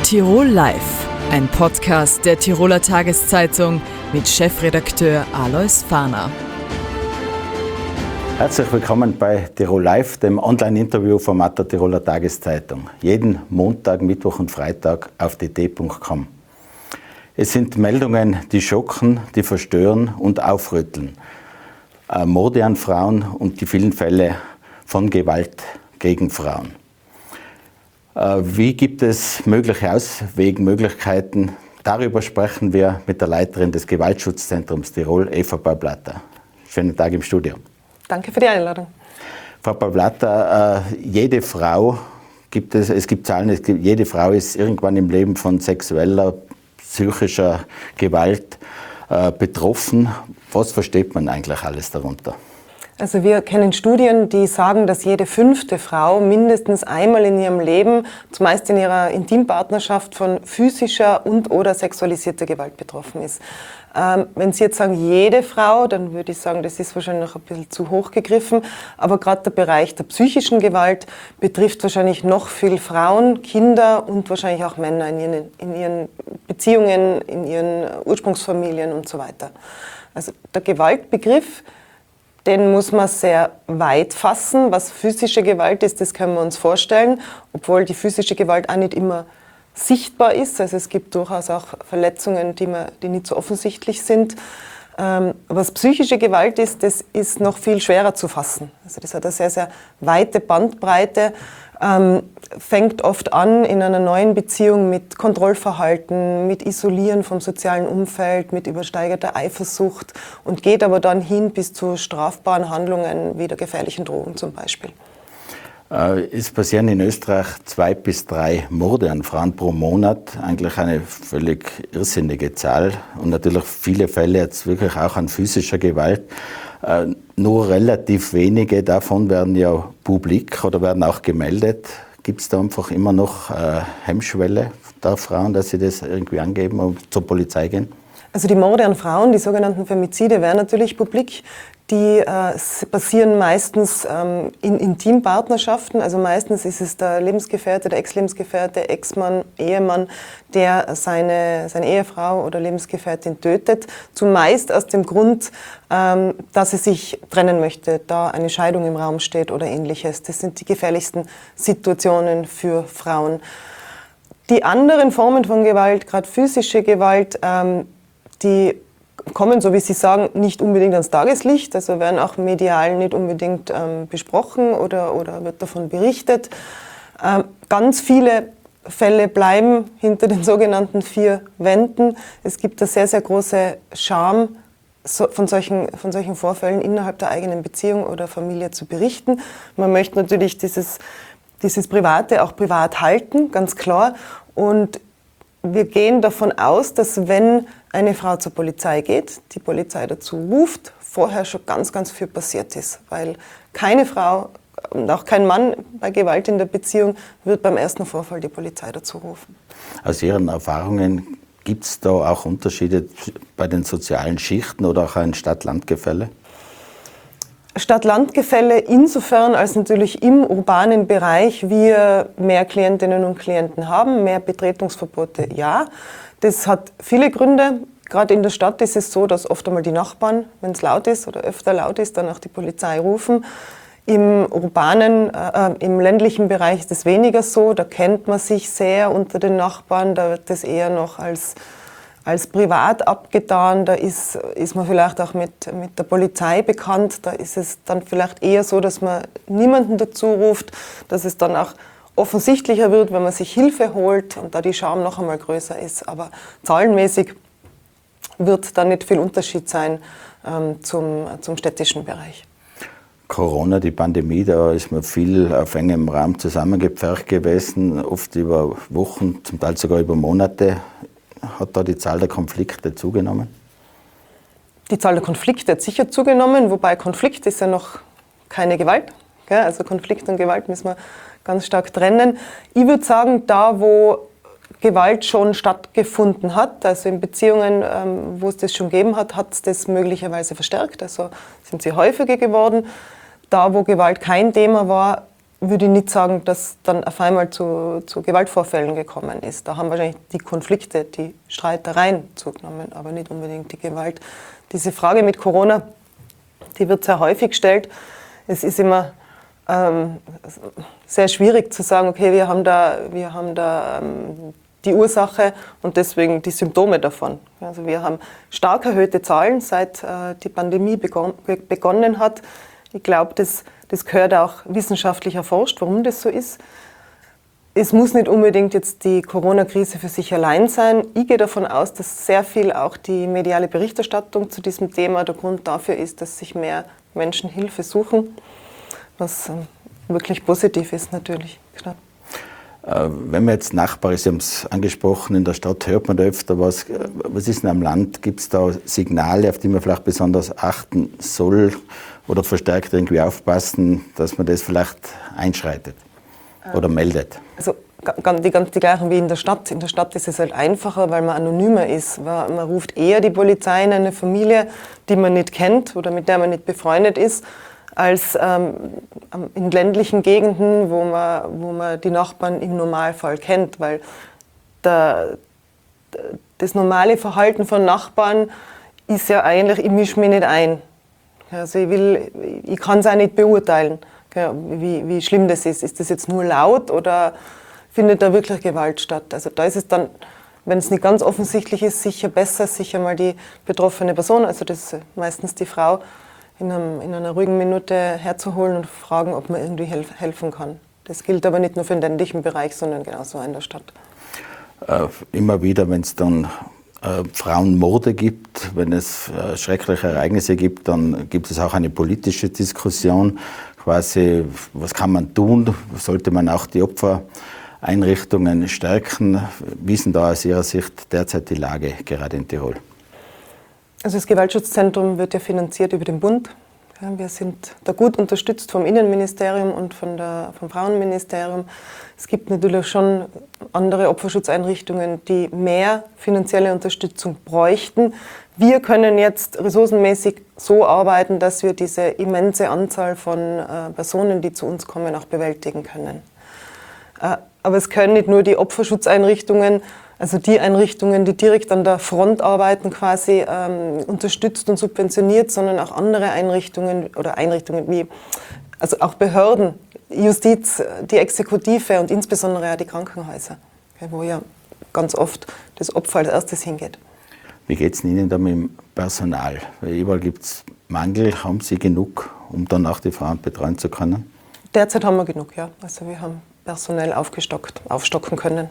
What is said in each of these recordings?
Tirol Live, ein Podcast der Tiroler Tageszeitung mit Chefredakteur Alois Fahner. Herzlich willkommen bei Tirol Live, dem Online-Interview-Format der Tiroler Tageszeitung. Jeden Montag, Mittwoch und Freitag auf dt.com. Es sind Meldungen, die schocken, die verstören und aufrütteln. Morde an Frauen und die vielen Fälle von Gewalt gegen Frauen. Wie gibt es mögliche Auswegmöglichkeiten? Darüber sprechen wir mit der Leiterin des Gewaltschutzzentrums Tirol, Eva Paul-Blatter. Schönen Tag im Studio. Danke für die Einladung. Frau Paul-Blatter, jede Frau, es gibt Zahlen, jede Frau ist irgendwann im Leben von sexueller, psychischer Gewalt betroffen. Was versteht man eigentlich alles darunter? Also wir kennen Studien, die sagen, dass jede 5. Frau mindestens einmal in ihrem Leben, zumeist in ihrer Intimpartnerschaft, von physischer und/oder sexualisierter Gewalt betroffen ist. Wenn Sie jetzt sagen, jede Frau, dann würde ich sagen, das ist wahrscheinlich noch ein bisschen zu hoch gegriffen. Aber gerade der Bereich der psychischen Gewalt betrifft wahrscheinlich noch viel Frauen, Kinder und wahrscheinlich auch Männer in ihren Beziehungen, in ihren Ursprungsfamilien und so weiter. Also der Gewaltbegriff, den muss man sehr weit fassen. Was physische Gewalt ist, das können wir uns vorstellen, obwohl die physische Gewalt auch nicht immer sichtbar ist. Also es gibt durchaus auch Verletzungen, die nicht so offensichtlich sind. Was psychische Gewalt ist, das ist noch viel schwerer zu fassen. Also das hat eine sehr, sehr weite Bandbreite, fängt oft an in einer neuen Beziehung mit Kontrollverhalten, mit Isolieren vom sozialen Umfeld, mit übersteigerter Eifersucht und geht aber dann hin bis zu strafbaren Handlungen wie der gefährlichen Drogen zum Beispiel. Es passieren in Österreich 2 bis 3 Morde an Frauen pro Monat, eigentlich eine völlig irrsinnige Zahl und natürlich viele Fälle jetzt wirklich auch an physischer Gewalt. Nur relativ wenige davon werden ja publik oder werden auch gemeldet. Gibt es da einfach immer noch Hemmschwelle der Frauen, dass sie das irgendwie angeben und zur Polizei gehen? Also die Morde an Frauen, die sogenannten Femizide, werden natürlich publik. Die passieren meistens in Intimpartnerschaften. Also meistens ist es der Lebensgefährte, der Ex-Lebensgefährte, Ex-Mann, Ehemann, der seine Ehefrau oder Lebensgefährtin tötet. Zumeist aus dem Grund, dass er sich trennen möchte, da eine Scheidung im Raum steht oder Ähnliches. Das sind die gefährlichsten Situationen für Frauen. Die anderen Formen von Gewalt, gerade physische Gewalt, die kommen, so wie Sie sagen, nicht unbedingt ans Tageslicht, also werden auch medial nicht unbedingt besprochen oder wird davon berichtet. Ganz viele Fälle bleiben hinter den sogenannten 4 Wänden. Es gibt eine sehr, sehr große Scham, von solchen Vorfällen innerhalb der eigenen Beziehung oder Familie zu berichten. Man möchte natürlich dieses Private auch privat halten, ganz klar. Und wir gehen davon aus, dass wenn eine Frau zur Polizei geht, die Polizei dazu ruft, vorher schon ganz, ganz viel passiert ist. Weil keine Frau und auch kein Mann bei Gewalt in der Beziehung wird beim ersten Vorfall die Polizei dazu rufen. Aus Ihren Erfahrungen gibt es da auch Unterschiede bei den sozialen Schichten oder auch ein Stadt-Land-Gefälle? Stadt-Land-Gefälle insofern, als natürlich im urbanen Bereich wir mehr Klientinnen und Klienten haben, mehr Betretungsverbote, ja. Das hat viele Gründe. Gerade in der Stadt ist es so, dass oft einmal die Nachbarn, wenn es laut ist oder öfter laut ist, dann auch die Polizei rufen. Im im ländlichen Bereich ist es weniger so. Da kennt man sich sehr unter den Nachbarn. Da wird das eher noch als privat abgetan, da ist man vielleicht auch mit der Polizei bekannt, da ist es dann vielleicht eher so, dass man niemanden dazu ruft, dass es dann auch offensichtlicher wird, wenn man sich Hilfe holt und da die Scham noch einmal größer ist. Aber zahlenmäßig wird da nicht viel Unterschied sein zum städtischen Bereich. Corona, die Pandemie, da ist man viel auf engem Raum zusammengepfercht gewesen, oft über Wochen, zum Teil sogar über Monate. Hat da die Zahl der Konflikte zugenommen? Die Zahl der Konflikte hat sicher zugenommen, wobei Konflikt ist ja noch keine Gewalt. Also Konflikt und Gewalt müssen wir ganz stark trennen. Ich würde sagen, da wo Gewalt schon stattgefunden hat, also in Beziehungen, wo es das schon gegeben hat, hat es das möglicherweise verstärkt, also sind sie häufiger geworden. Da wo Gewalt kein Thema war, würde ich nicht sagen, dass dann auf einmal zu Gewaltvorfällen gekommen ist. Da haben wahrscheinlich die Konflikte, die Streitereien zugenommen, aber nicht unbedingt die Gewalt. Diese Frage mit Corona, die wird sehr häufig gestellt. Es ist immer sehr schwierig zu sagen, okay, wir haben da die Ursache und deswegen die Symptome davon. Also wir haben stark erhöhte Zahlen, seit die Pandemie begonnen hat. Ich glaube, das gehört auch wissenschaftlich erforscht, warum das so ist. Es muss nicht unbedingt jetzt die Corona-Krise für sich allein sein. Ich gehe davon aus, dass sehr viel auch die mediale Berichterstattung zu diesem Thema der Grund dafür ist, dass sich mehr Menschen Hilfe suchen, was wirklich positiv ist natürlich. Klar. Wenn man jetzt Nachbar ist, Sie haben es angesprochen, in der Stadt hört man da öfter was. Was ist denn am Land? Gibt es da Signale, auf die man vielleicht besonders achten soll oder verstärkt irgendwie aufpassen, dass man das vielleicht einschreitet oder meldet? Also die gleichen wie in der Stadt. In der Stadt ist es halt einfacher, weil man anonymer ist. Man ruft eher die Polizei in eine Familie, die man nicht kennt oder mit der man nicht befreundet ist, als in ländlichen Gegenden, wo man die Nachbarn im Normalfall kennt, weil das normale Verhalten von Nachbarn ist ja eigentlich, ich mische mich nicht ein. Also ich kann es auch nicht beurteilen, wie schlimm das ist. Ist das jetzt nur laut oder findet da wirklich Gewalt statt? Also da ist es dann, wenn es nicht ganz offensichtlich ist, sicher besser, sicher mal die betroffene Person, also das ist meistens die Frau, in einer ruhigen Minute herzuholen und fragen, ob man irgendwie helfen kann. Das gilt aber nicht nur für den ländlichen Bereich, sondern genauso in der Stadt. Immer wieder, wenn es dann Frauenmorde gibt, wenn es schreckliche Ereignisse gibt, dann gibt es auch eine politische Diskussion. Quasi, was kann man tun? Sollte man auch die Opfereinrichtungen stärken? Wie ist denn da aus Ihrer Sicht derzeit die Lage, gerade in Tirol? Also das Gewaltschutzzentrum wird ja finanziert über den Bund. Ja, wir sind da gut unterstützt vom Innenministerium und vom Frauenministerium. Es gibt natürlich schon andere Opferschutzeinrichtungen, die mehr finanzielle Unterstützung bräuchten. Wir können jetzt ressourcenmäßig so arbeiten, dass wir diese immense Anzahl von Personen, die zu uns kommen, auch bewältigen können. Aber es können nicht nur die Opferschutzeinrichtungen, also die Einrichtungen, die direkt an der Front arbeiten, quasi unterstützt und subventioniert, sondern auch andere Einrichtungen oder Einrichtungen wie, also auch Behörden, Justiz, die Exekutive und insbesondere auch die Krankenhäuser, wo ja ganz oft das Opfer als erstes hingeht. Wie geht es Ihnen da mit dem Personal? Weil überall gibt es Mangel. Haben Sie genug, um dann auch die Frauen betreuen zu können? Derzeit haben wir genug, ja. Also wir haben personell aufstocken können.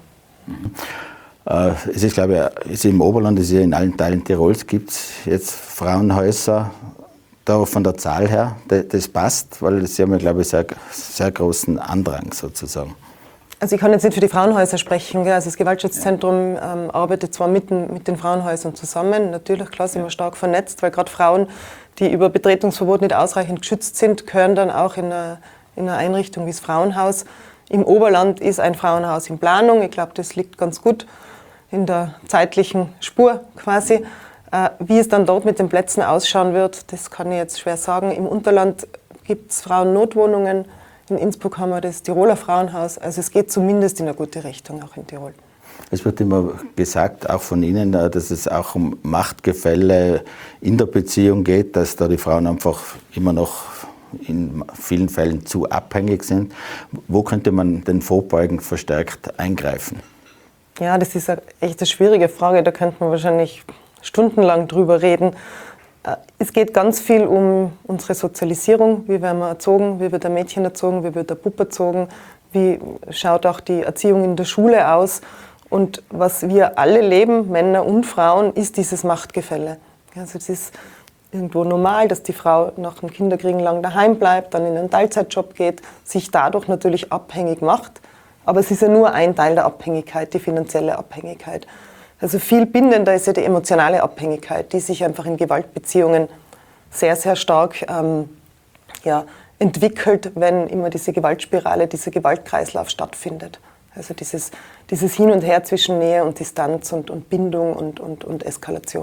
Es ist, glaube ich, im Oberland, es ist ja in allen Teilen Tirols, gibt es jetzt Frauenhäuser, da von der Zahl her, das passt, weil sie haben ja, glaube ich, sehr, sehr großen Andrang sozusagen. Also ich kann jetzt nicht für die Frauenhäuser sprechen. Also das Gewaltschutzzentrum arbeitet zwar mit den Frauenhäusern zusammen, natürlich, klar, sind wir stark vernetzt, weil gerade Frauen, die über Betretungsverbot nicht ausreichend geschützt sind, gehören dann auch in eine Einrichtung wie das Frauenhaus. Im Oberland ist ein Frauenhaus in Planung. Ich glaube, das liegt ganz gut in der zeitlichen Spur quasi. Wie es dann dort mit den Plätzen ausschauen wird, das kann ich jetzt schwer sagen. Im Unterland gibt es Frauennotwohnungen. In Innsbruck haben wir das Tiroler Frauenhaus. Also es geht zumindest in eine gute Richtung, auch in Tirol. Es wird immer gesagt, auch von Ihnen, dass es auch um Machtgefälle in der Beziehung geht, dass da die Frauen einfach immer noch in vielen Fällen zu abhängig sind. Wo könnte man den vorbeugen verstärkt eingreifen? Ja, das ist echt eine schwierige Frage. Da könnte man wahrscheinlich stundenlang drüber reden. Es geht ganz viel um unsere Sozialisierung. Wie werden wir erzogen? Wie wird ein Mädchen erzogen? Wie wird ein Bub erzogen? Wie schaut auch die Erziehung in der Schule aus? Und was wir alle leben, Männer und Frauen, ist dieses Machtgefälle. Also es ist irgendwo normal, dass die Frau nach dem Kinderkriegen lang daheim bleibt, dann in einen Teilzeitjob geht, sich dadurch natürlich abhängig macht. Aber es ist ja nur ein Teil der Abhängigkeit, die finanzielle Abhängigkeit. Also viel bindender ist ja die emotionale Abhängigkeit, die sich einfach in Gewaltbeziehungen sehr, sehr stark entwickelt, wenn immer diese Gewaltspirale, dieser Gewaltkreislauf stattfindet. Also dieses Hin und Her zwischen Nähe und Distanz und Bindung und Eskalation.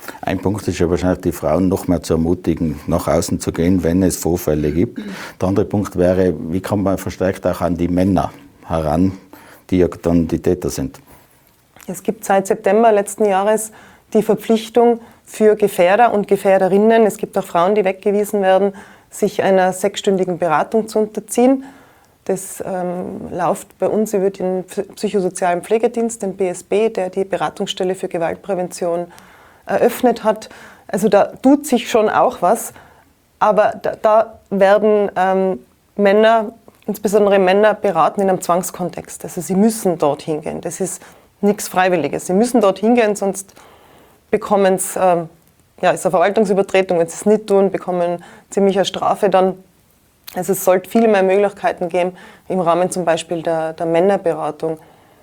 Ein Punkt ist ja wahrscheinlich, die Frauen noch mehr zu ermutigen, nach außen zu gehen, wenn es Vorfälle gibt. Der andere Punkt wäre, wie kann man verstärkt auch an die Männer heran, die ja dann die Täter sind? Es gibt seit September letzten Jahres die Verpflichtung für Gefährder und Gefährderinnen, es gibt auch Frauen, die weggewiesen werden, sich einer 6-stündigen Beratung zu unterziehen. Das läuft bei uns über den psychosozialen Pflegedienst, den BSB, der die Beratungsstelle für Gewaltprävention eröffnet hat. Also da tut sich schon auch was, aber da werden Männer, insbesondere Männer, beraten in einem Zwangskontext. Also sie müssen dorthin gehen. Das ist nichts Freiwilliges. Sie müssen dorthin gehen, sonst bekommen es, ist eine Verwaltungsübertretung, wenn sie es nicht tun, bekommen ziemlich eine Strafe dann. Also es sollte viel mehr Möglichkeiten geben, im Rahmen zum Beispiel der Männerberatung,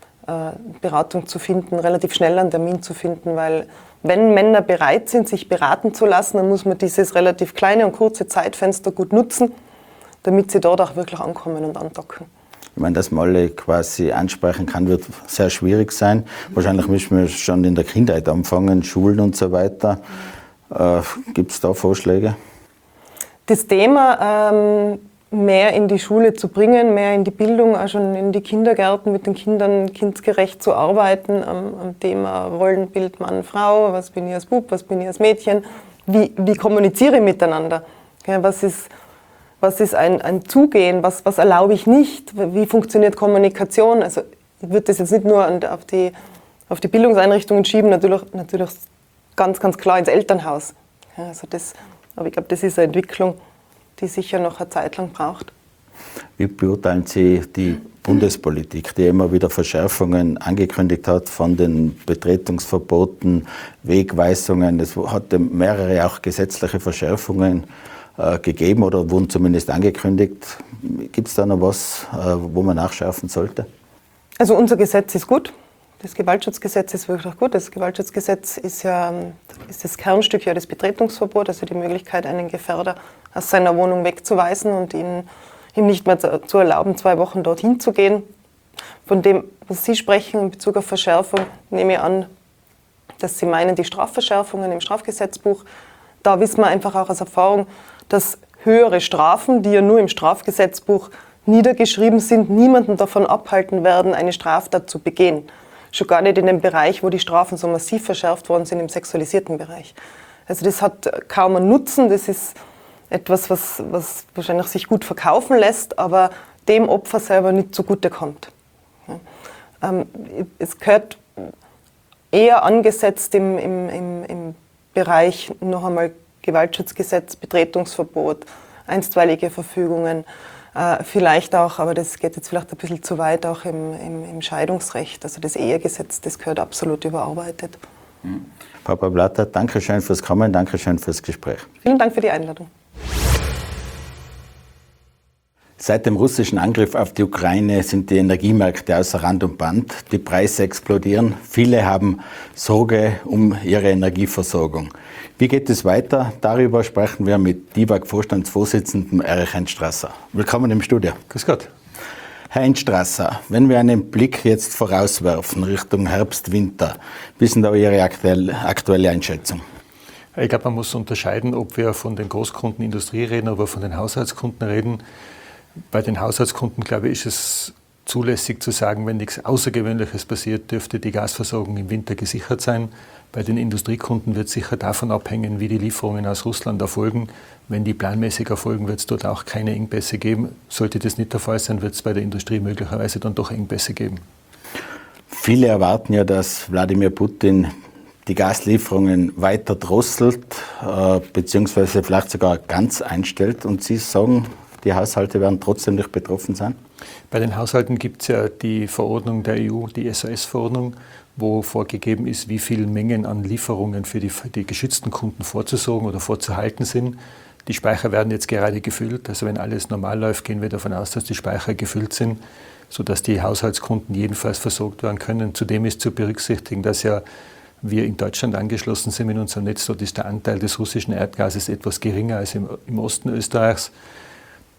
Beratung zu finden, relativ schnell einen Termin zu finden, weil wenn Männer bereit sind, sich beraten zu lassen, dann muss man dieses relativ kleine und kurze Zeitfenster gut nutzen, damit sie dort auch wirklich ankommen und andocken. Ich meine, dass man alle quasi ansprechen kann, wird sehr schwierig sein. Wahrscheinlich müssen wir schon in der Kindheit anfangen, Schulen und so weiter. Gibt es da Vorschläge? Das Thema mehr in die Schule zu bringen, mehr in die Bildung, auch schon in die Kindergärten mit den Kindern kindgerecht zu arbeiten, am Thema Rollenbild Mann, Frau, was bin ich als Bub, was bin ich als Mädchen, wie kommuniziere ich miteinander, ja, was ist ein Zugehen, was erlaube ich nicht, wie funktioniert Kommunikation, also ich würde das jetzt nicht nur auf die Bildungseinrichtungen schieben, natürlich ganz, ganz klar ins Elternhaus, ja, also aber ich glaube, das ist eine Entwicklung, die sicher noch eine Zeit lang braucht. Wie beurteilen Sie die Bundespolitik, die immer wieder Verschärfungen angekündigt hat von den Betretungsverboten, Wegweisungen? Es hat mehrere auch gesetzliche Verschärfungen gegeben oder wurden zumindest angekündigt. Gibt es da noch was, wo man nachschärfen sollte? Also unser Gesetz ist gut. Das Gewaltschutzgesetz ist wirklich gut. Das Gewaltschutzgesetz ist das Kernstück des Betretungsverbots, also die Möglichkeit, einen Gefährder aus seiner Wohnung wegzuweisen und ihm nicht mehr zu erlauben, 2 Wochen dorthin zu gehen. Von dem, was Sie sprechen in Bezug auf Verschärfung, nehme ich an, dass Sie meinen die Strafverschärfungen im Strafgesetzbuch. Da wissen wir einfach auch aus Erfahrung, dass höhere Strafen, die ja nur im Strafgesetzbuch niedergeschrieben sind, niemanden davon abhalten werden, eine Straftat zu begehen. Schon gar nicht in dem Bereich, wo die Strafen so massiv verschärft worden sind, im sexualisierten Bereich. Also das hat kaum einen Nutzen, das ist etwas, was wahrscheinlich sich gut verkaufen lässt, aber dem Opfer selber nicht zugutekommt. Es gehört eher angesetzt im Bereich noch einmal Gewaltschutzgesetz, Betretungsverbot, einstweilige Verfügungen, vielleicht auch, aber das geht jetzt vielleicht ein bisschen zu weit, auch im Scheidungsrecht, also das Ehegesetz, das gehört absolut überarbeitet. Papa Blatter, danke schön fürs Kommen, danke schön fürs Gespräch. Vielen Dank für die Einladung. Seit dem russischen Angriff auf die Ukraine sind die Energiemärkte außer Rand und Band. Die Preise explodieren. Viele haben Sorge um ihre Energieversorgung. Wie geht es weiter? Darüber sprechen wir mit DIWAG-Vorstandsvorsitzenden Erich Enstrasser. Willkommen im Studio. Grüß Gott. Herr Enstrasser, wenn wir einen Blick jetzt vorauswerfen Richtung Herbst, Winter, wie ist denn da Ihre aktuelle Einschätzung? Ich glaube, man muss unterscheiden, ob wir von den Großkunden Industrie reden oder von den Haushaltskunden reden. Bei den Haushaltskunden, glaube ich, ist es zulässig zu sagen, wenn nichts Außergewöhnliches passiert, dürfte die Gasversorgung im Winter gesichert sein. Bei den Industriekunden wird es sicher davon abhängen, wie die Lieferungen aus Russland erfolgen. Wenn die planmäßig erfolgen, wird es dort auch keine Engpässe geben. Sollte das nicht der Fall sein, wird es bei der Industrie möglicherweise dann doch Engpässe geben. Viele erwarten ja, dass Wladimir Putin die Gaslieferungen weiter drosselt, beziehungsweise vielleicht sogar ganz einstellt. Und Sie sagen, die Haushalte werden trotzdem nicht betroffen sein? Bei den Haushalten gibt es ja die Verordnung der EU, die SOS-Verordnung, wo vorgegeben ist, wie viele Mengen an Lieferungen für die geschützten Kunden vorzusorgen oder vorzuhalten sind. Die Speicher werden jetzt gerade gefüllt. Also wenn alles normal läuft, gehen wir davon aus, dass die Speicher gefüllt sind, sodass die Haushaltskunden jedenfalls versorgt werden können. Zudem ist zu berücksichtigen, dass ja wir in Deutschland angeschlossen sind mit unserem Netz. Dort ist der Anteil des russischen Erdgases etwas geringer als im Osten Österreichs.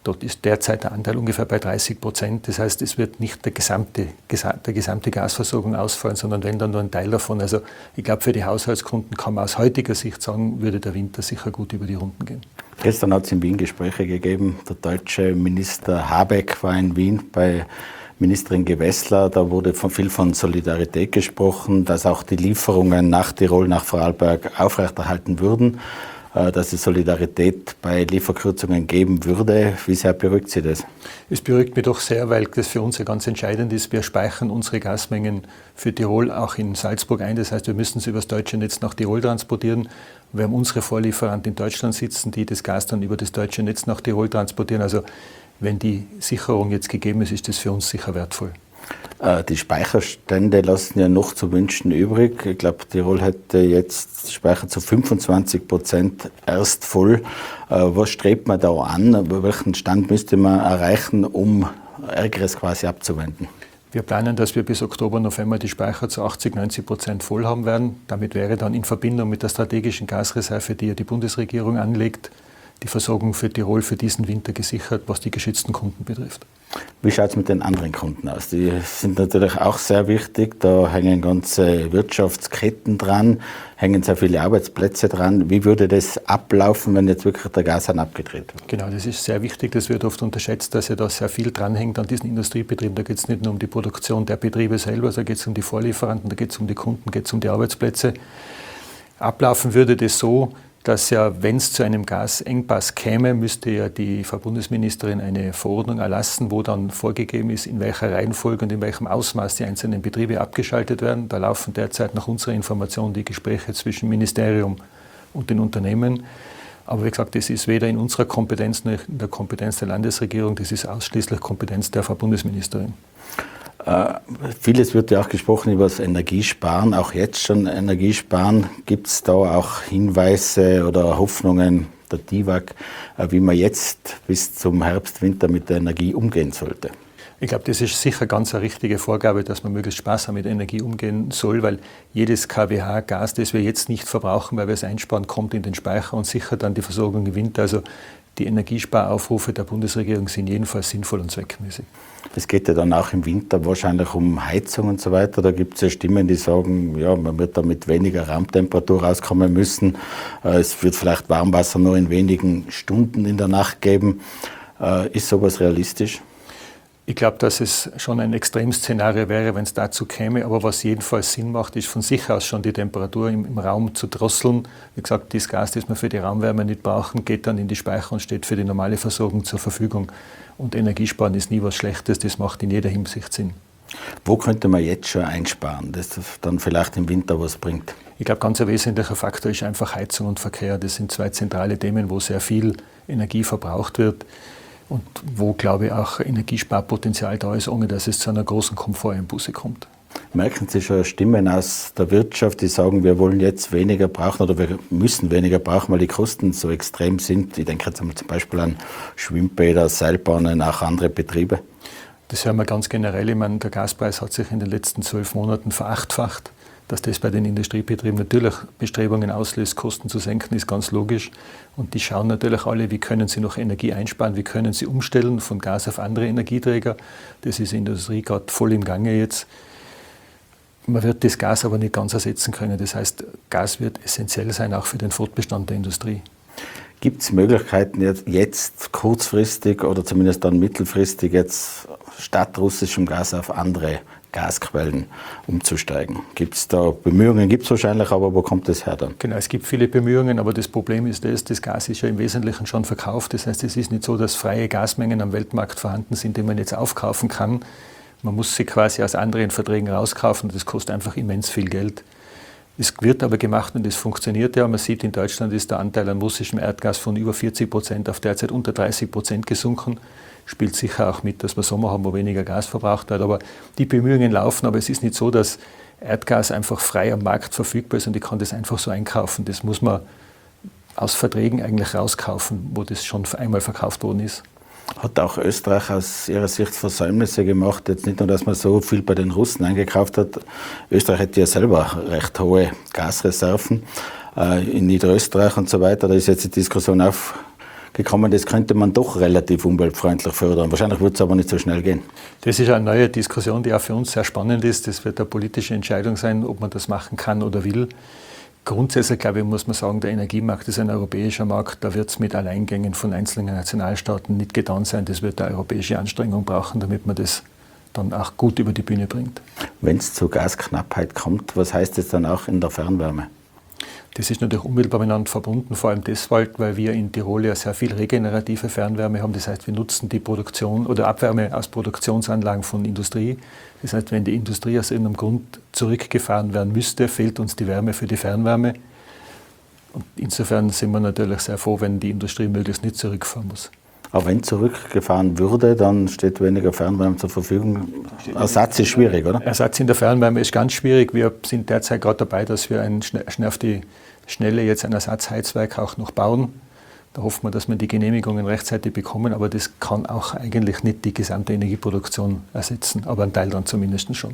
Dort ist derzeit der Anteil ungefähr bei 30%. Das heißt, es wird nicht der gesamte Gasversorgung ausfallen, sondern wenn dann nur ein Teil davon. Also ich glaube, für die Haushaltskunden kann man aus heutiger Sicht sagen, würde der Winter sicher gut über die Runden gehen. Gestern hat es in Wien Gespräche gegeben. Der deutsche Minister Habeck war in Wien bei Ministerin Gewessler. Da wurde viel von Solidarität gesprochen, dass auch die Lieferungen nach Tirol, nach Vorarlberg aufrechterhalten würden, dass es Solidarität bei Lieferkürzungen geben würde. Wie sehr beruhigt Sie das? Es beruhigt mich doch sehr, weil das für uns ja ganz entscheidend ist. Wir speichern unsere Gasmengen für Tirol auch in Salzburg ein. Das heißt, wir müssen sie über das deutsche Netz nach Tirol transportieren. Wir haben unsere Vorlieferanten in Deutschland sitzen, die das Gas dann über das deutsche Netz nach Tirol transportieren. Also wenn die Sicherung jetzt gegeben ist, ist das für uns sicher wertvoll. Die Speicherstände lassen ja noch zu wünschen übrig. Ich glaube, Tirol hätte jetzt Speicher zu 25% erst voll. Was strebt man da an? Welchen Stand müsste man erreichen, um Ärgeres quasi abzuwenden? Wir planen, dass wir bis Oktober, November die Speicher zu 80-90% voll haben werden. Damit wäre dann in Verbindung mit der strategischen Gasreserve, die ja die Bundesregierung anlegt, die Versorgung für Tirol für diesen Winter gesichert, was die geschützten Kunden betrifft. Wie schaut es mit den anderen Kunden aus? Die sind natürlich auch sehr wichtig. Da hängen ganze Wirtschaftsketten dran, hängen sehr viele Arbeitsplätze dran. Wie würde das ablaufen, wenn jetzt wirklich der Gashahn abgedreht wird? Genau, das ist sehr wichtig. Das wird oft unterschätzt, dass ja da sehr viel dranhängt an diesen Industriebetrieben. Da geht es nicht nur um die Produktion der Betriebe selber, da geht es um die Vorlieferanten, da geht es um die Kunden, geht es um die Arbeitsplätze. Ablaufen würde das so, dass ja, wenn es zu einem Gasengpass käme, müsste ja die Frau Bundesministerin eine Verordnung erlassen, wo dann vorgegeben ist, in welcher Reihenfolge und in welchem Ausmaß die einzelnen Betriebe abgeschaltet werden. Da laufen derzeit nach unserer Information die Gespräche zwischen Ministerium und den Unternehmen. Aber wie gesagt, das ist weder in unserer Kompetenz noch in der Kompetenz der Landesregierung, das ist ausschließlich Kompetenz der Frau Bundesministerin. Vieles wird ja auch gesprochen über das Energiesparen, auch jetzt schon Energiesparen. Gibt es da auch Hinweise oder Hoffnungen der DIWAG, wie man jetzt bis zum Herbst, Winter mit der Energie umgehen sollte? Ich glaube, das ist sicher ganz eine richtige Vorgabe, dass man möglichst sparsam mit Energie umgehen soll, weil jedes kWh Gas, das wir jetzt nicht verbrauchen, weil wir es einsparen, kommt in den Speicher und sichert dann die Versorgung im Winter. Also die Energiesparaufrufe der Bundesregierung sind jedenfalls sinnvoll und zweckmäßig. Es geht ja dann auch im Winter wahrscheinlich um Heizung und so weiter. Da gibt es ja Stimmen, die sagen, ja, man wird da mit weniger Raumtemperatur rauskommen müssen. Es wird vielleicht Warmwasser nur in wenigen Stunden in der Nacht geben. Ist sowas realistisch? Ich glaube, dass es schon ein Extremszenario wäre, wenn es dazu käme. Aber was jedenfalls Sinn macht, ist von sich aus schon die Temperatur im Raum zu drosseln. Wie gesagt, das Gas, das wir für die Raumwärme nicht brauchen, geht dann in die Speicher und steht für die normale Versorgung zur Verfügung. Und Energiesparen ist nie was Schlechtes, das macht in jeder Hinsicht Sinn. Wo könnte man jetzt schon einsparen, dass das dann vielleicht im Winter was bringt? Ich glaube, ganz ein wesentlicher Faktor ist einfach Heizung und Verkehr. Das sind zwei zentrale Themen, wo sehr viel Energie verbraucht wird. Und wo, glaube ich, auch Energiesparpotenzial da ist, ohne dass es zu einer großen Komforteinbuße kommt. Merken Sie schon Stimmen aus der Wirtschaft, die sagen, wir wollen jetzt weniger brauchen oder wir müssen weniger brauchen, weil die Kosten so extrem sind? Ich denke jetzt zum Beispiel an Schwimmbäder, Seilbahnen, auch andere Betriebe. Das hören wir ganz generell. Ich meine, der Gaspreis hat sich in den letzten 12 Monaten verachtfacht. Dass das bei den Industriebetrieben natürlich Bestrebungen auslöst, Kosten zu senken, ist ganz logisch. Und die schauen natürlich alle, wie können sie noch Energie einsparen, wie können sie umstellen von Gas auf andere Energieträger. Das ist in der Industrie gerade voll im Gange jetzt. Man wird das Gas aber nicht ganz ersetzen können. Das heißt, Gas wird essentiell sein, auch für den Fortbestand der Industrie. Gibt es Möglichkeiten jetzt kurzfristig oder zumindest dann mittelfristig jetzt statt russischem Gas auf andere Gasquellen umzusteigen? Gibt es da Bemühungen? Gibt es wahrscheinlich, aber wo kommt das her dann? Genau, es gibt viele Bemühungen, aber das Problem ist das Gas ist ja im Wesentlichen schon verkauft. Das heißt, es ist nicht so, dass freie Gasmengen am Weltmarkt vorhanden sind, die man jetzt aufkaufen kann. Man muss sie quasi aus anderen Verträgen rauskaufen und das kostet einfach immens viel Geld. Es wird aber gemacht und es funktioniert ja. Man sieht, in Deutschland ist der Anteil an russischem Erdgas von über 40% auf derzeit unter 30% gesunken. Spielt sicher auch mit, dass wir Sommer haben, wo weniger Gas verbraucht wird. Aber die Bemühungen laufen, aber es ist nicht so, dass Erdgas einfach frei am Markt verfügbar ist und ich kann das einfach so einkaufen. Das muss man aus Verträgen eigentlich rauskaufen, wo das schon einmal verkauft worden ist. Hat auch Österreich aus Ihrer Sicht Versäumnisse gemacht? Jetzt nicht nur, dass man so viel bei den Russen eingekauft hat. Österreich hat ja selber recht hohe Gasreserven in Niederösterreich und so weiter. Da ist jetzt die Diskussion gekommen, das könnte man doch relativ umweltfreundlich fördern. Wahrscheinlich wird es aber nicht so schnell gehen. Das ist eine neue Diskussion, die auch für uns sehr spannend ist. Das wird eine politische Entscheidung sein, ob man das machen kann oder will. Grundsätzlich, glaube ich, muss man sagen, der Energiemarkt ist ein europäischer Markt. Da wird es mit Alleingängen von einzelnen Nationalstaaten nicht getan sein. Das wird eine europäische Anstrengung brauchen, damit man das dann auch gut über die Bühne bringt. Wenn es zu Gasknappheit kommt, was heißt das dann auch in der Fernwärme? Das ist natürlich unmittelbar miteinander verbunden, vor allem deshalb, weil wir in Tirol ja sehr viel regenerative Fernwärme haben. Das heißt, wir nutzen die Produktion oder Abwärme aus Produktionsanlagen von Industrie. Das heißt, wenn die Industrie aus irgendeinem Grund zurückgefahren werden müsste, fehlt uns die Wärme für die Fernwärme. Und insofern sind wir natürlich sehr froh, wenn die Industrie möglichst nicht zurückfahren muss. Aber wenn zurückgefahren würde, dann steht weniger Fernwärme zur Verfügung. Ersatz ist schwierig, oder? Ersatz in der Fernwärme ist ganz schwierig. Wir sind derzeit gerade dabei, dass wir auf die Schnelle jetzt ein Ersatzheizwerk auch noch bauen. Da hoffen wir, dass wir die Genehmigungen rechtzeitig bekommen, aber das kann auch eigentlich nicht die gesamte Energieproduktion ersetzen, aber ein Teil dann zumindest schon.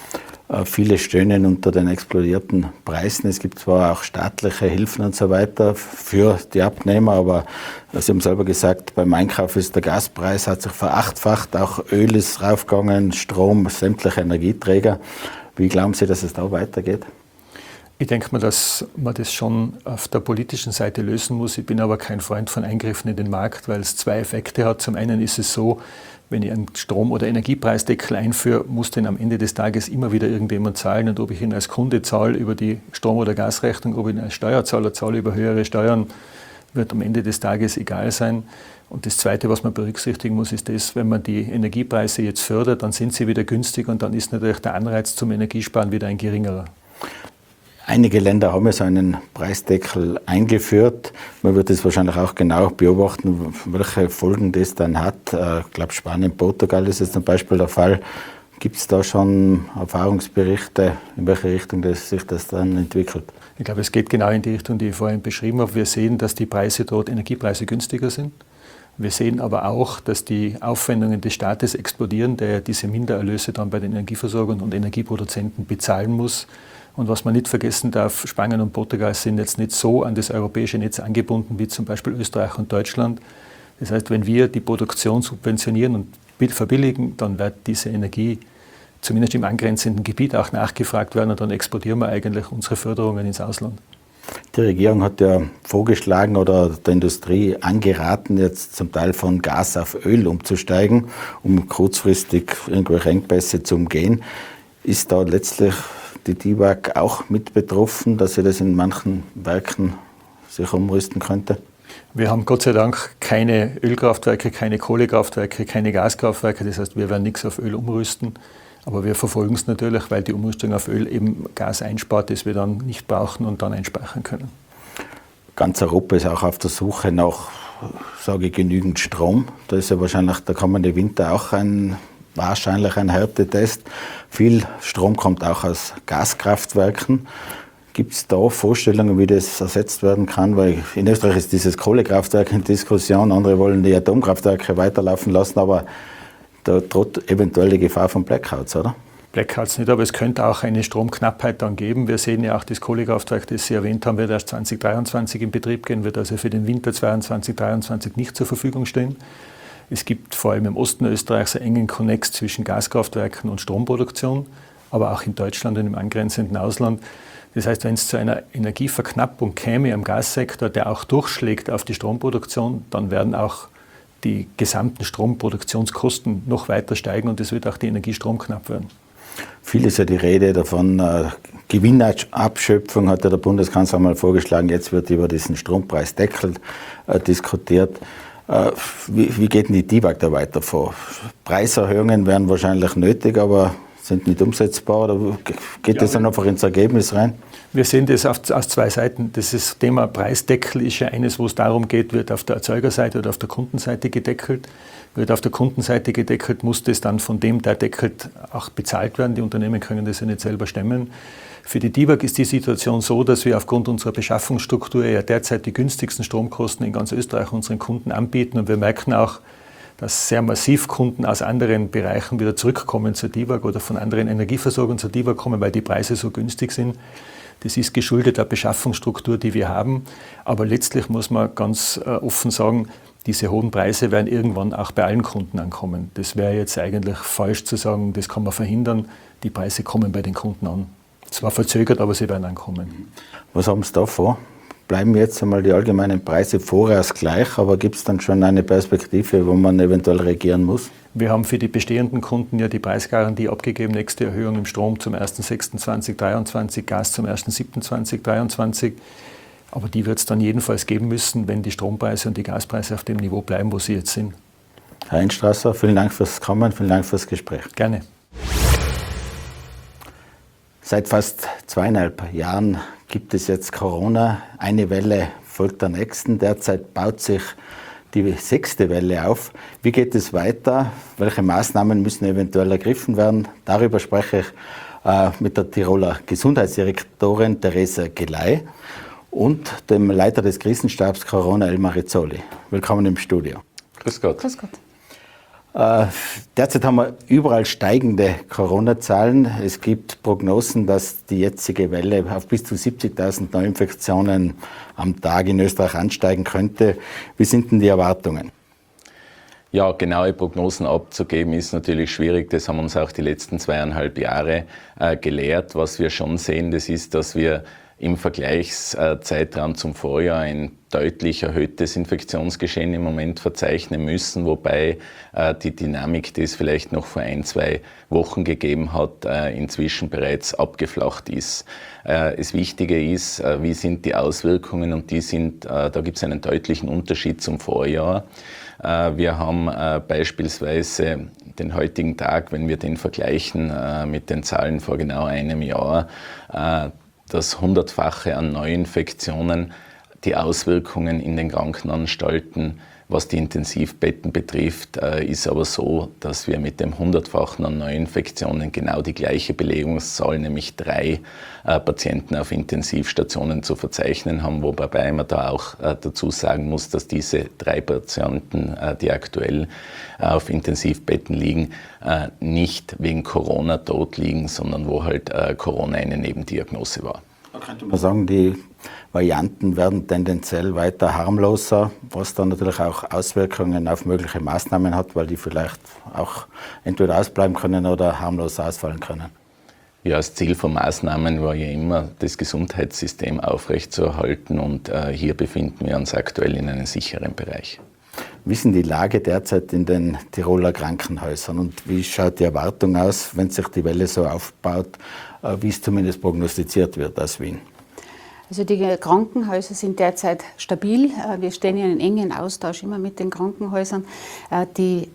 Viele stöhnen unter den explodierten Preisen. Es gibt zwar auch staatliche Hilfen und so weiter für die Abnehmer, aber Sie haben selber gesagt, beim Einkauf ist der Gaspreis hat sich verachtfacht, auch Öl ist raufgegangen, Strom, sämtliche Energieträger. Wie glauben Sie, dass es da weitergeht? Ich denke mal, dass man das schon auf der politischen Seite lösen muss. Ich bin aber kein Freund von Eingriffen in den Markt, weil es zwei Effekte hat. Zum einen ist es so, wenn ich einen Strom- oder Energiepreisdeckel einführe, muss den am Ende des Tages immer wieder irgendjemand zahlen. Und ob ich ihn als Kunde zahle über die Strom- oder Gasrechnung, ob ich ihn als Steuerzahler zahle über höhere Steuern, wird am Ende des Tages egal sein. Und das Zweite, was man berücksichtigen muss, ist das, wenn man die Energiepreise jetzt fördert, dann sind sie wieder günstig und dann ist natürlich der Anreiz zum Energiesparen wieder ein geringerer. Einige Länder haben ja so einen Preisdeckel eingeführt. Man wird es wahrscheinlich auch genau beobachten, welche Folgen das dann hat. Ich glaube, Spanien, Portugal ist jetzt zum Beispiel der Fall. Gibt es da schon Erfahrungsberichte, in welche Richtung sich das dann entwickelt? Ich glaube, es geht genau in die Richtung, die ich vorhin beschrieben habe. Wir sehen, dass die Preise dort, Energiepreise günstiger sind. Wir sehen aber auch, dass die Aufwendungen des Staates explodieren, der diese Mindererlöse dann bei den Energieversorgern und Energieproduzenten bezahlen muss. Und was man nicht vergessen darf, Spanien und Portugal sind jetzt nicht so an das europäische Netz angebunden wie zum Beispiel Österreich und Deutschland. Das heißt, wenn wir die Produktion subventionieren und verbilligen, dann wird diese Energie zumindest im angrenzenden Gebiet auch nachgefragt werden und dann exportieren wir eigentlich unsere Förderungen ins Ausland. Die Regierung hat ja vorgeschlagen oder der Industrie angeraten, jetzt zum Teil von Gas auf Öl umzusteigen, um kurzfristig irgendwelche Engpässe zu umgehen. Ist da letztlich die DIWAG auch mit betroffen, dass sie das in manchen Werken sich umrüsten könnte? Wir haben Gott sei Dank keine Ölkraftwerke, keine Kohlekraftwerke, keine Gaskraftwerke. Das heißt, wir werden nichts auf Öl umrüsten. Aber wir verfolgen es natürlich, weil die Umrüstung auf Öl eben Gas einspart, das wir dann nicht brauchen und dann einspeichern können. Ganz Europa ist auch auf der Suche nach, sage ich, genügend Strom. Da ist ja wahrscheinlich der kommende Winter auch wahrscheinlich ein Härtetest. Viel Strom kommt auch aus Gaskraftwerken. Gibt es da Vorstellungen, wie das ersetzt werden kann? Weil in Österreich ist dieses Kohlekraftwerk in Diskussion, andere wollen die Atomkraftwerke weiterlaufen lassen, aber da droht eventuell die Gefahr von Blackouts, oder? Blackouts nicht, aber es könnte auch eine Stromknappheit dann geben. Wir sehen ja auch, das Kohlekraftwerk, das Sie erwähnt haben, wird erst 2023 in Betrieb gehen, wird also für den Winter 2022-2023 nicht zur Verfügung stehen. Es gibt vor allem im Osten Österreichs einen engen Konnex zwischen Gaskraftwerken und Stromproduktion, aber auch in Deutschland und im angrenzenden Ausland. Das heißt, wenn es zu einer Energieverknappung käme am Gassektor, der auch durchschlägt auf die Stromproduktion, dann werden auch die gesamten Stromproduktionskosten noch weiter steigen und es wird auch die Energie stromknapp werden. Viel ist ja die Rede davon, Gewinnabschöpfung hat ja der Bundeskanzler mal vorgeschlagen, jetzt wird über diesen Strompreisdeckel diskutiert. Wie geht denn die DIWAG da weiter vor? Preiserhöhungen wären wahrscheinlich nötig, aber sind nicht umsetzbar, oder geht das dann einfach ins Ergebnis rein? Wir sehen das aus zwei Seiten. Das Thema Preisdeckel ist ja eines, wo es darum geht, wird auf der Erzeugerseite oder auf der Kundenseite gedeckelt. Wird auf der Kundenseite gedeckelt, muss das dann von dem, der deckelt, auch bezahlt werden. Die Unternehmen können das ja nicht selber stemmen. Für die DIWAG ist die Situation so, dass wir aufgrund unserer Beschaffungsstruktur ja derzeit die günstigsten Stromkosten in ganz Österreich unseren Kunden anbieten. Und wir merken auch, dass sehr massiv Kunden aus anderen Bereichen wieder zurückkommen zur DIWAG oder von anderen Energieversorgern zur DIWAG kommen, weil die Preise so günstig sind. Das ist geschuldet der Beschaffungsstruktur, die wir haben. Aber letztlich muss man ganz offen sagen, diese hohen Preise werden irgendwann auch bei allen Kunden ankommen. Das wäre jetzt eigentlich falsch zu sagen, das kann man verhindern. Die Preise kommen bei den Kunden an. Zwar verzögert, aber sie werden ankommen. Was haben Sie da vor? Bleiben jetzt einmal die allgemeinen Preise vorerst gleich, aber gibt es dann schon eine Perspektive, wo man eventuell reagieren muss? Wir haben für die bestehenden Kunden ja die Preisgarantie abgegeben, nächste Erhöhung im Strom zum 1.6.2023, Gas zum 1.7.2023. Aber die wird es dann jedenfalls geben müssen, wenn die Strompreise und die Gaspreise auf dem Niveau bleiben, wo sie jetzt sind. Herr Einstrasser, vielen Dank fürs Kommen, vielen Dank fürs Gespräch. Gerne. Seit fast 2,5 Jahren gibt es jetzt Corona. Eine Welle folgt der nächsten. Derzeit baut sich die 6. Welle auf. Wie geht es weiter? Welche Maßnahmen müssen eventuell ergriffen werden? Darüber spreche ich mit der Tiroler Gesundheitsdirektorin Theresa Geley und dem Leiter des Krisenstabs Corona, Elmar Rizzoli. Willkommen im Studio. Grüß Gott. Grüß Gott. Derzeit haben wir überall steigende Corona-Zahlen. Es gibt Prognosen, dass die jetzige Welle auf bis zu 70.000 Neuinfektionen am Tag in Österreich ansteigen könnte. Wie sind denn die Erwartungen? Ja, genaue Prognosen abzugeben ist natürlich schwierig. Das haben uns auch die letzten 2,5 Jahre gelehrt. Was wir schon sehen, das ist, dass wir im Vergleichszeitraum zum Vorjahr ein deutlich erhöhtes Infektionsgeschehen im Moment verzeichnen müssen, wobei die Dynamik, die es vielleicht noch vor 1-2 Wochen gegeben hat, inzwischen bereits abgeflacht ist. Das Wichtige ist, wie sind die Auswirkungen, und die sind, da gibt es einen deutlichen Unterschied zum Vorjahr. Wir haben beispielsweise den heutigen Tag, wenn wir den vergleichen mit den Zahlen vor genau einem Jahr, das 100-fache an Neuinfektionen. Die Auswirkungen in den Krankenanstalten, was die Intensivbetten betrifft, ist aber so, dass wir mit dem 100-fachen an Neuinfektionen genau die gleiche Belegungszahl, nämlich 3 Patienten auf Intensivstationen zu verzeichnen haben, wobei man da auch dazu sagen muss, dass diese 3 Patienten, die aktuell auf Intensivbetten liegen, nicht wegen Corona tot liegen, sondern wo halt Corona eine Nebendiagnose war. Da könnte man sagen, die Varianten werden tendenziell weiter harmloser, was dann natürlich auch Auswirkungen auf mögliche Maßnahmen hat, weil die vielleicht auch entweder ausbleiben können oder harmlos ausfallen können. Ja, das Ziel von Maßnahmen war ja immer, das Gesundheitssystem aufrechtzuerhalten, und hier befinden wir uns aktuell in einem sicheren Bereich. Wie ist denn die Lage derzeit in den Tiroler Krankenhäusern und wie schaut die Erwartung aus, wenn sich die Welle so aufbaut, wie es zumindest prognostiziert wird aus Wien? Also die Krankenhäuser sind derzeit stabil. Wir stehen in einem engen Austausch immer mit den Krankenhäusern. Die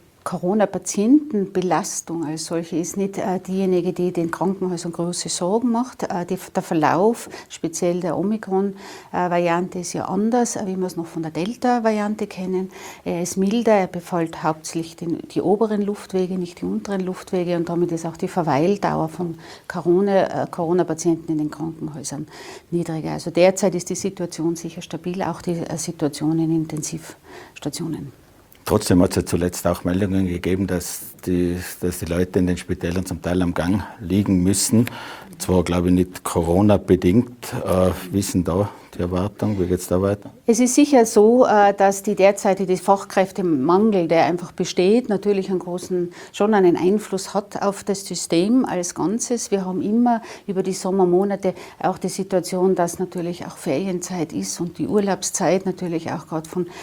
Corona-Patientenbelastung als solche ist nicht diejenige, die den Krankenhäusern große Sorgen macht. Der Verlauf, speziell der Omikron-Variante, ist ja anders, wie wir es noch von der Delta-Variante kennen. Er ist milder, er befällt hauptsächlich die oberen Luftwege, nicht die unteren Luftwege, und damit ist auch die Verweildauer von Corona-Patienten in den Krankenhäusern niedriger. Also derzeit ist die Situation sicher stabil, auch die Situation in Intensivstationen. Trotzdem hat es ja zuletzt auch Meldungen gegeben, dass die Leute in den Spitälern zum Teil am Gang liegen müssen. Zwar, glaube ich, nicht Corona-bedingt. Wie ist denn da die Erwartung? Wie geht es da weiter? Es ist sicher so, dass die derzeitige Fachkräftemangel, der einfach besteht, natürlich schon einen Einfluss hat auf das System als Ganzes. Wir haben immer über die Sommermonate auch die Situation, dass natürlich auch Ferienzeit ist und die Urlaubszeit natürlich auch gerade von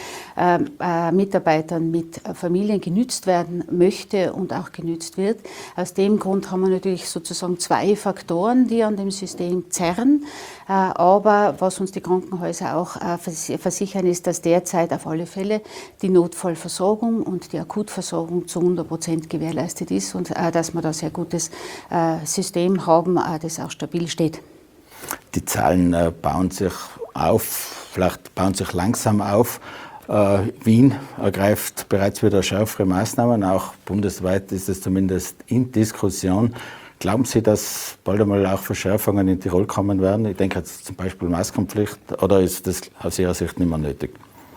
Mitarbeitern mit Familien genützt werden möchte und auch genützt wird. Aus dem Grund haben wir natürlich sozusagen 2 Faktoren, die an dem System zerren. Aber was uns die Krankenhäuser auch versichern, ist, dass derzeit auf alle Fälle die Notfallversorgung und die Akutversorgung zu 100% gewährleistet ist und dass wir da sehr gutes System haben, das auch stabil steht. Die Zahlen bauen sich auf, vielleicht bauen sich langsam auf. Wien ergreift bereits wieder schärfere Maßnahmen, auch bundesweit ist es zumindest in Diskussion. Glauben Sie, dass bald einmal auch Verschärfungen in Tirol kommen werden? Ich denke jetzt zum Beispiel Maskenpflicht, oder ist das aus Ihrer Sicht nicht mehr nötig?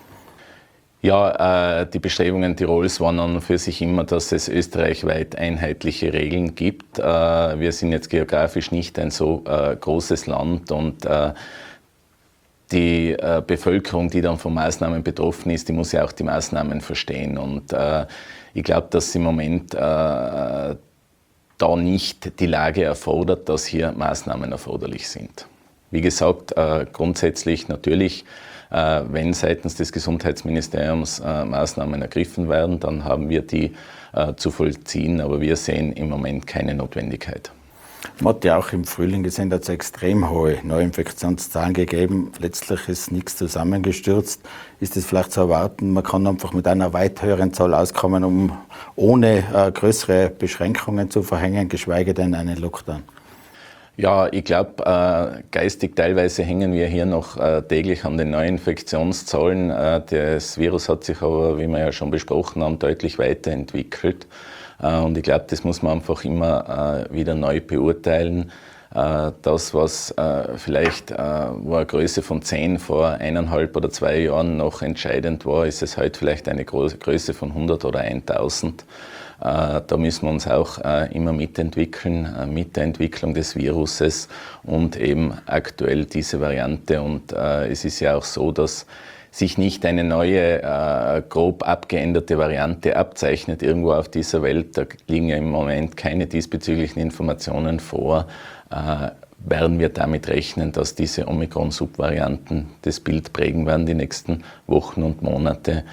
Ja, die Bestrebungen Tirols waren an und für sich immer, dass es österreichweit einheitliche Regeln gibt. Wir sind jetzt geografisch nicht ein so großes Land, und die Bevölkerung, die dann von Maßnahmen betroffen ist, die muss ja auch die Maßnahmen verstehen. Und ich glaube, dass im Moment da nicht die Lage erfordert, dass hier Maßnahmen erforderlich sind. Wie gesagt, grundsätzlich natürlich, wenn seitens des Gesundheitsministeriums Maßnahmen ergriffen werden, dann haben wir die zu vollziehen, aber wir sehen im Moment keine Notwendigkeit. Man hat ja auch im Frühling gesehen, dass es extrem hohe Neuinfektionszahlen gegeben. Letztlich ist nichts zusammengestürzt. Ist es vielleicht zu erwarten, man kann einfach mit einer weit höheren Zahl auskommen, um ohne größere Beschränkungen zu verhängen, geschweige denn einen Lockdown? Ja, ich glaube, geistig teilweise hängen wir hier noch täglich an den Neuinfektionszahlen. Das Virus hat sich aber, wie wir ja schon besprochen haben, deutlich weiterentwickelt. Und ich glaube, das muss man einfach immer wieder neu beurteilen. Das, was vielleicht, wo eine Größe von 10 vor 1,5 oder 2 Jahren noch entscheidend war, ist es heute vielleicht eine Größe von 100 oder 1000. Da müssen wir uns auch immer mitentwickeln, mit der Entwicklung des Viruses und eben aktuell diese Variante. Und es ist ja auch so, dass sich nicht eine neue, grob abgeänderte Variante abzeichnet irgendwo auf dieser Welt. Da liegen ja im Moment keine diesbezüglichen Informationen vor. Werden wir damit rechnen, dass diese Omikron-Subvarianten das Bild prägen werden die nächsten Wochen und Monate.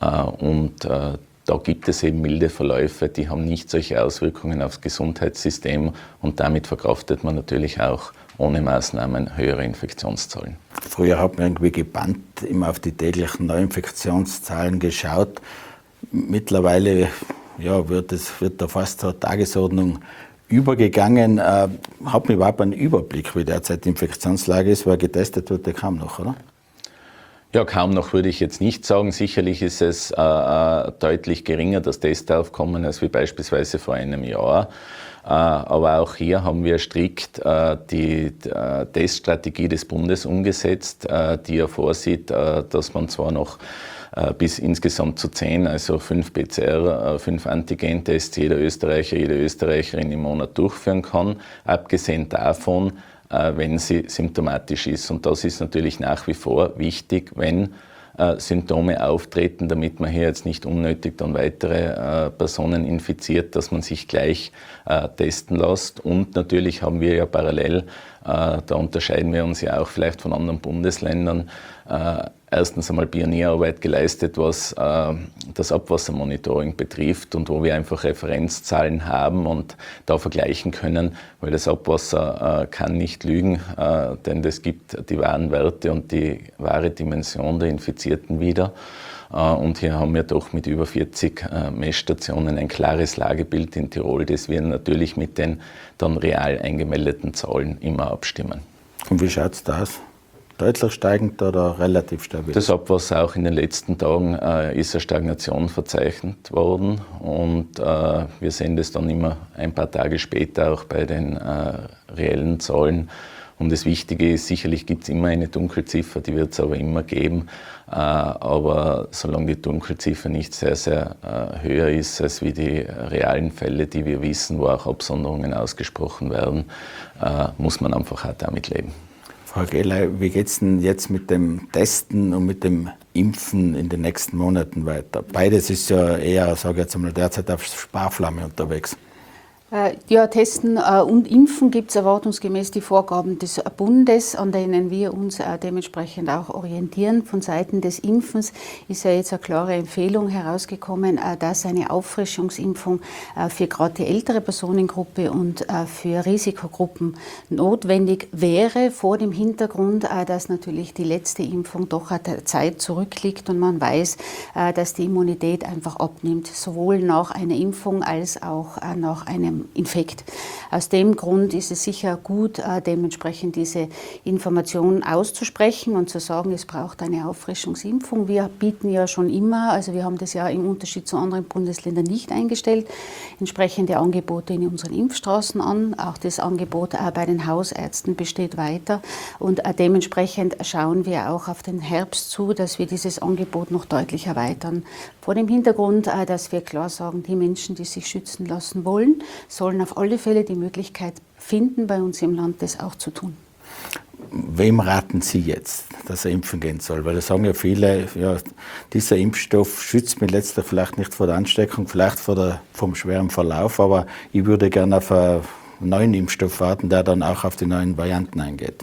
Da gibt es eben milde Verläufe, die haben nicht solche Auswirkungen aufs Gesundheitssystem und damit verkraftet man natürlich auch ohne Maßnahmen höhere Infektionszahlen. Früher hat man irgendwie gebannt immer auf die täglichen Neuinfektionszahlen geschaut. Mittlerweile wird da fast zur Tagesordnung übergegangen. Hat man überhaupt einen Überblick, wie derzeit die Infektionslage ist, weil getestet wird ja kaum noch, oder? Ja, kaum noch würde ich jetzt nicht sagen. Sicherlich ist es deutlich geringer, das Testaufkommen, als wie beispielsweise vor einem Jahr. Aber auch hier haben wir strikt die Teststrategie des Bundes umgesetzt, die ja vorsieht, dass man zwar noch bis insgesamt zu 10, also 5 PCR, 5 Antigen-Tests jeder Österreicher, jede Österreicherin im Monat durchführen kann, abgesehen davon, wenn sie symptomatisch ist. Und das ist natürlich nach wie vor wichtig, wenn Symptome auftreten, damit man hier jetzt nicht unnötig dann weitere Personen infiziert, dass man sich gleich testen lässt. Und natürlich haben wir ja parallel, da unterscheiden wir uns ja auch vielleicht von anderen Bundesländern, erstens einmal Pionierarbeit geleistet, was das Abwassermonitoring betrifft und wo wir einfach Referenzzahlen haben und da vergleichen können, weil das Abwasser kann nicht lügen, denn das gibt die wahren Werte und die wahre Dimension der Infizierten wieder. Und hier haben wir doch mit über 40 Messstationen ein klares Lagebild in Tirol, das wir natürlich mit den dann real eingemeldeten Zahlen immer abstimmen. Und wie schaut es da aus? Deutlich steigend oder relativ stabil? Das Abwasser auch in den letzten Tagen ist eine Stagnation verzeichnet worden und wir sehen das dann immer ein paar Tage später auch bei den reellen Zahlen. Und das Wichtige ist, sicherlich gibt es immer eine Dunkelziffer, die wird es aber immer geben. Aber solange die Dunkelziffer nicht sehr, sehr höher ist als wie die realen Fälle, die wir wissen, wo auch Absonderungen ausgesprochen werden, muss man einfach auch damit leben. Frau Gehley, wie geht es denn jetzt mit dem Testen und mit dem Impfen in den nächsten Monaten weiter? Beides ist ja eher, sage ich jetzt mal, derzeit auf Sparflamme unterwegs. Ja, Testen und Impfen gibt es erwartungsgemäß die Vorgaben des Bundes, an denen wir uns dementsprechend auch orientieren. Von Seiten des Impfens ist ja jetzt eine klare Empfehlung herausgekommen, dass eine Auffrischungsimpfung für gerade die ältere Personengruppe und für Risikogruppen notwendig wäre, vor dem Hintergrund, dass natürlich die letzte Impfung doch eine Zeit zurückliegt und man weiß, dass die Immunität einfach abnimmt, sowohl nach einer Impfung als auch nach einem Infekt. Aus dem Grund ist es sicher gut, dementsprechend diese Informationen auszusprechen und zu sagen, es braucht eine Auffrischungsimpfung. Wir bieten ja schon immer, also wir haben das ja im Unterschied zu anderen Bundesländern nicht eingestellt, entsprechende Angebote in unseren Impfstraßen an. Auch das Angebot bei den Hausärzten besteht weiter und dementsprechend schauen wir auch auf den Herbst zu, dass wir dieses Angebot noch deutlich erweitern. Vor dem Hintergrund, dass wir klar sagen, die Menschen, die sich schützen lassen wollen, sollen auf alle Fälle die Möglichkeit finden, bei uns im Land das auch zu tun. Wem raten Sie jetzt, dass er impfen gehen soll? Weil da sagen ja viele, ja, dieser Impfstoff schützt mich letztlich vielleicht nicht vor der Ansteckung, vielleicht vom schweren Verlauf, aber ich würde gerne auf einen neuen Impfstoff warten, der dann auch auf die neuen Varianten eingeht.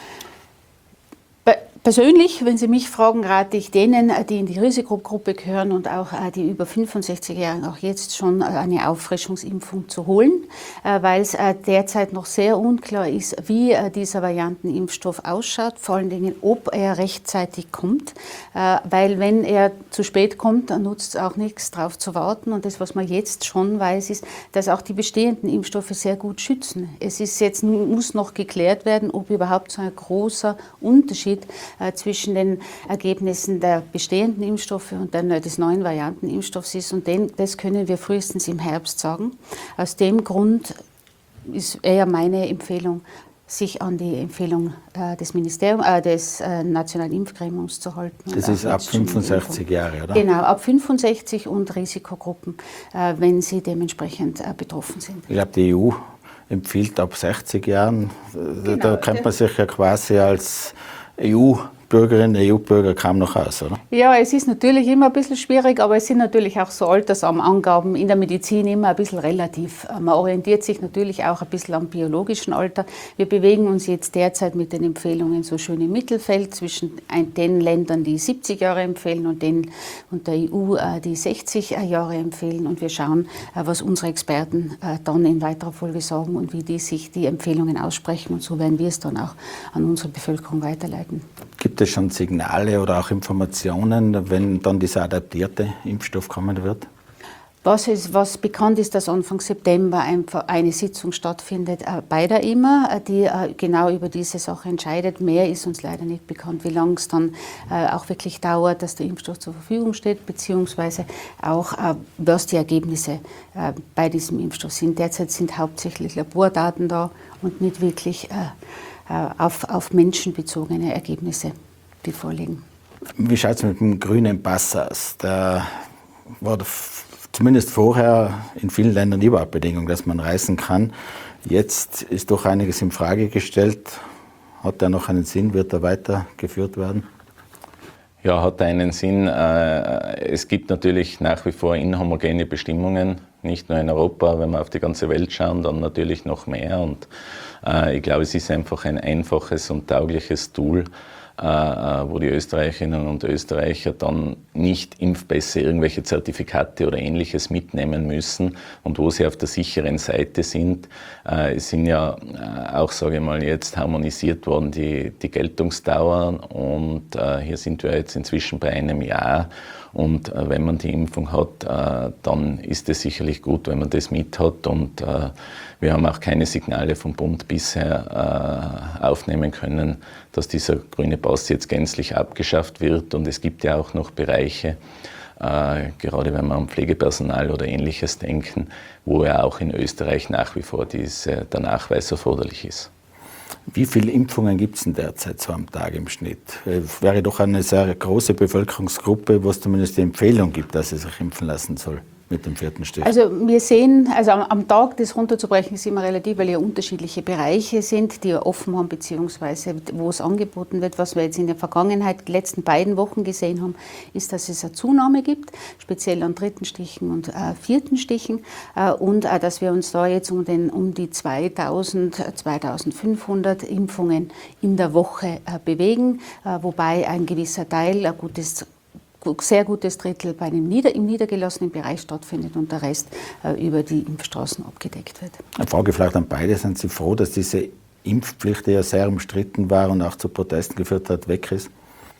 Persönlich, wenn Sie mich fragen, rate ich denen, die in die Risikogruppe gehören und auch die über 65 Jahre auch jetzt schon eine Auffrischungsimpfung zu holen, weil es derzeit noch sehr unklar ist, wie dieser Variantenimpfstoff ausschaut, vor allen Dingen, ob er rechtzeitig kommt, weil wenn er zu spät kommt, dann nutzt es auch nichts, darauf zu warten. Und das, was man jetzt schon weiß, ist, dass auch die bestehenden Impfstoffe sehr gut schützen. Es ist jetzt, muss noch geklärt werden, ob überhaupt so ein großer Unterschied zwischen den Ergebnissen der bestehenden Impfstoffe und des neuen Variantenimpfstoffs ist. Und das können wir frühestens im Herbst sagen. Aus dem Grund ist eher meine Empfehlung, sich an die Empfehlung des Nationalen Impfgremiums zu halten. Das ist ab 65 Jahre, oder? Genau, ab 65 und Risikogruppen, wenn sie dementsprechend betroffen sind. Ich glaube, die EU empfiehlt ab 60 Jahren. Genau, da kennt man sich ja quasi als EU-Bürgerinnen, EU-Bürger kaum noch aus, oder? Ja, es ist natürlich immer ein bisschen schwierig, aber es sind natürlich auch so Altersangaben in der Medizin immer ein bisschen relativ. Man orientiert sich natürlich auch ein bisschen am biologischen Alter. Wir bewegen uns jetzt derzeit mit den Empfehlungen so schön im Mittelfeld zwischen den Ländern, die 70 Jahre empfehlen und der EU, die 60 Jahre empfehlen. Und wir schauen, was unsere Experten dann in weiterer Folge sagen und wie die sich die Empfehlungen aussprechen. Und so werden wir es dann auch an unsere Bevölkerung weiterleiten. Gibt es schon Signale oder auch Informationen, wenn dann dieser adaptierte Impfstoff kommen wird? Was bekannt ist, dass Anfang September einfach eine Sitzung stattfindet bei der EMA, die genau über diese Sache entscheidet. Mehr ist uns leider nicht bekannt, wie lange es dann auch wirklich dauert, dass der Impfstoff zur Verfügung steht, beziehungsweise auch, was die Ergebnisse bei diesem Impfstoff sind. Derzeit sind hauptsächlich Labordaten da und nicht wirklich auf menschenbezogene Ergebnisse, die vorliegen. Wie schaut es mit dem grünen Pass aus? Der war zumindest vorher in vielen Ländern überhaupt Bedingung, dass man reisen kann. Jetzt ist doch einiges in Frage gestellt. Hat er noch einen Sinn? Wird er weitergeführt werden? Ja, hat einen Sinn. Es gibt natürlich nach wie vor inhomogene Bestimmungen, nicht nur in Europa. Wenn wir auf die ganze Welt schauen, dann natürlich noch mehr. Und ich glaube, es ist einfach ein einfaches und taugliches Tool, wo die Österreicherinnen und Österreicher dann nicht Impfpässe, irgendwelche Zertifikate oder Ähnliches mitnehmen müssen und wo sie auf der sicheren Seite sind. Es sind ja auch, sage ich mal, jetzt harmonisiert worden die Geltungsdauern und hier sind wir jetzt inzwischen bei einem Jahr. Und wenn man die Impfung hat, dann ist es sicherlich gut, wenn man das mit hat. Und wir haben auch keine Signale vom Bund bisher aufnehmen können, dass dieser grüne Pass jetzt gänzlich abgeschafft wird. Und es gibt ja auch noch Bereiche, gerade wenn wir an Pflegepersonal oder Ähnliches denken, wo ja auch in Österreich nach wie vor der Nachweis erforderlich ist. Wie viele Impfungen gibt es denn derzeit so am Tag im Schnitt? Es wäre doch eine sehr große Bevölkerungsgruppe, wo es zumindest die Empfehlung gibt, dass sie sich impfen lassen soll mit dem 4. Stich. Also wir sehen, am Tag das runterzubrechen ist immer relativ, weil ja unterschiedliche Bereiche sind, die ja offen haben, beziehungsweise wo es angeboten wird. Was wir jetzt in der Vergangenheit, die letzten beiden Wochen gesehen haben, ist, dass es eine Zunahme gibt, speziell an 3. Stichen und 4. Stichen. Und dass wir uns da jetzt um die 2000, 2500 Impfungen in der Woche bewegen, wobei ein gewisser Teil, sehr gutes Drittel im niedergelassenen Bereich stattfindet und der Rest über die Impfstraßen abgedeckt wird. Eine Frage vielleicht an beide. Sind Sie froh, dass diese Impfpflicht, die ja sehr umstritten war und auch zu Protesten geführt hat, weg ist?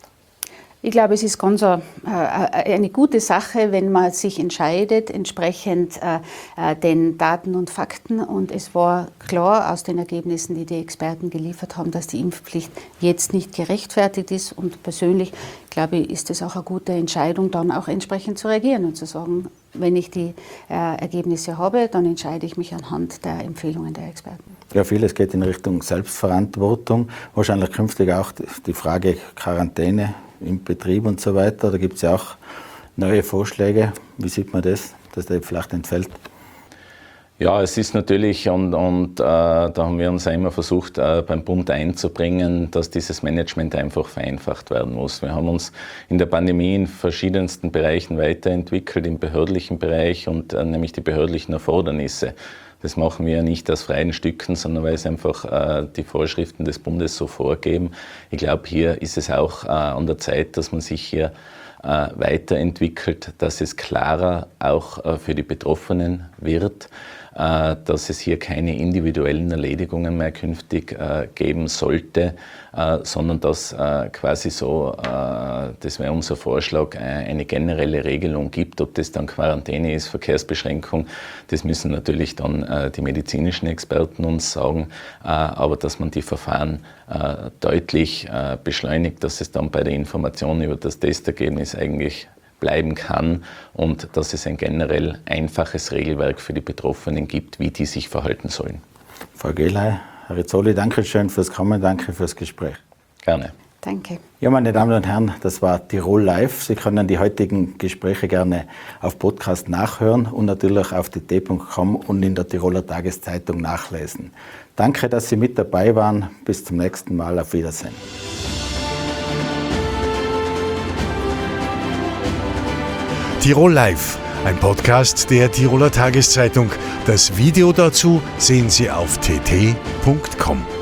Ich glaube, es ist ganz eine gute Sache, wenn man sich entscheidet, entsprechend den Daten und Fakten. Und es war klar aus den Ergebnissen, die die Experten geliefert haben, dass die Impfpflicht jetzt nicht gerechtfertigt ist. Und persönlich, glaube ich, ist es auch eine gute Entscheidung, dann auch entsprechend zu reagieren und zu sagen, wenn ich die Ergebnisse habe, dann entscheide ich mich anhand der Empfehlungen der Experten. Ja, vieles geht in Richtung Selbstverantwortung. Wahrscheinlich künftig auch die Frage Quarantäne im Betrieb und so weiter. Da gibt es ja auch neue Vorschläge. Wie sieht man das, dass der vielleicht entfällt? Ja, es ist natürlich, und da haben wir uns auch immer versucht, beim Bund einzubringen, dass dieses Management einfach vereinfacht werden muss. Wir haben uns in der Pandemie in verschiedensten Bereichen weiterentwickelt, im behördlichen Bereich und nämlich die behördlichen Erfordernisse. Das machen wir ja nicht aus freien Stücken, sondern weil es einfach die Vorschriften des Bundes so vorgeben. Ich glaube, hier ist es auch an der Zeit, dass man sich hier weiterentwickelt, dass es klarer auch für die Betroffenen wird, dass es hier keine individuellen Erledigungen mehr künftig geben sollte, sondern dass quasi so, das wäre unser Vorschlag, eine generelle Regelung gibt. Ob das dann Quarantäne ist, Verkehrsbeschränkung, das müssen natürlich dann die medizinischen Experten uns sagen, aber dass man die Verfahren deutlich beschleunigt, dass es dann bei der Information über das Testergebnis eigentlich bleiben kann und dass es ein generell einfaches Regelwerk für die Betroffenen gibt, wie die sich verhalten sollen. Frau Gehley, Herr Rizzoli, danke schön fürs Kommen, danke fürs Gespräch. Gerne. Danke. Ja, meine Damen und Herren, das war Tirol Live. Sie können die heutigen Gespräche gerne auf Podcast nachhören und natürlich auf tt.com und in der Tiroler Tageszeitung nachlesen. Danke, dass Sie mit dabei waren. Bis zum nächsten Mal. Auf Wiedersehen. Tirol Live, ein Podcast der Tiroler Tageszeitung. Das Video dazu sehen Sie auf tt.com.